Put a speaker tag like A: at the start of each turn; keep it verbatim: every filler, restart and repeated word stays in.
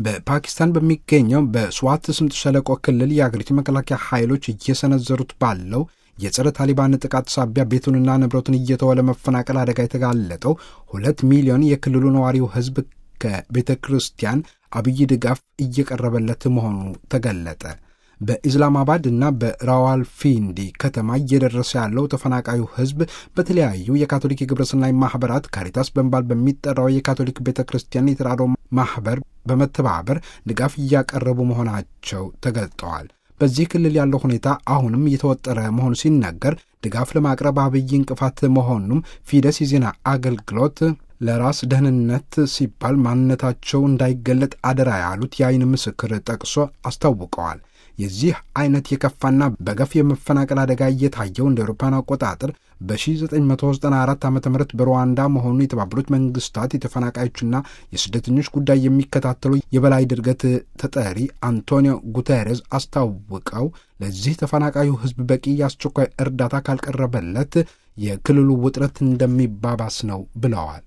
A: በፓኪስታን በሚገኘው በስዋት ስምጥ ሸለቆ ክልል የአገሪቱ መከላከያ ኃይሎች እየሰነዘሩት ባለው የጸረ ታሊባን ጥቃት ሳቢያ ቤቱንና ንብረቱን እየተወ ለመፈናቀል አደጋ የተጋለጠው ሁለት ሚሊዮን የክልሉ ነዋሪው ሕዝብ ከቤተ ክርስቲያን አብይ ድጋፍ እየቀረበለት መሆኑ ተገለጠ። በኢስላማባድ እና በራዋልፊንዲ ከተማ እየደረሰ ያለው ተፈናቃዩ ሕዝብ በተለያዩ የካቶሊክ የግብረሰናይ ማኅበራት ካሪታስ በመባል በሚጠራው የካቶሊክ ቤተ ክርስቲያን የተራድኦ ማኅበር በመተባበር ድጋፍ እያቀረቡ መሆናቸው ተገልጠዋል። በዚህ ክልል ያለው ሁኔታ አሁንም እየተወጠረ መሆኑ ሲነገር ድጋፍ ለማቅረብ አብይ እንቅፋት መሆኑም ፊደስ የዜና አገልግሎት ለራስ ደህንነት ሲባል ማንነታቸው እንዳይገለጥ አደራ ያሉት የዓይን ምስክር ጠቅሶ አስታውቀዋል። የዚህ አይነት የከፋና በገፍ የመፈናቀል አደጋ እየታየው እንደ አውሮፓውያን አቆጣጠር በ1994 ዓ.ም በሩዋንዳ መሆኑ የተባበሩት መንግስታት የተፈናቃዮችና የስደተኞች ጉዳይ የሚከታተሉ የበላይ ድርገት ተጠሪ አንቶኒዮ ጉተሬዝ አስታውቀው ለዚህ ተፈናቃዩ ሕዝብ በቂ የአስቸኳይ እርዳታ ካልቀረበለት የክልሉ ውጥረት እንደሚባባስ ነው ብለዋል።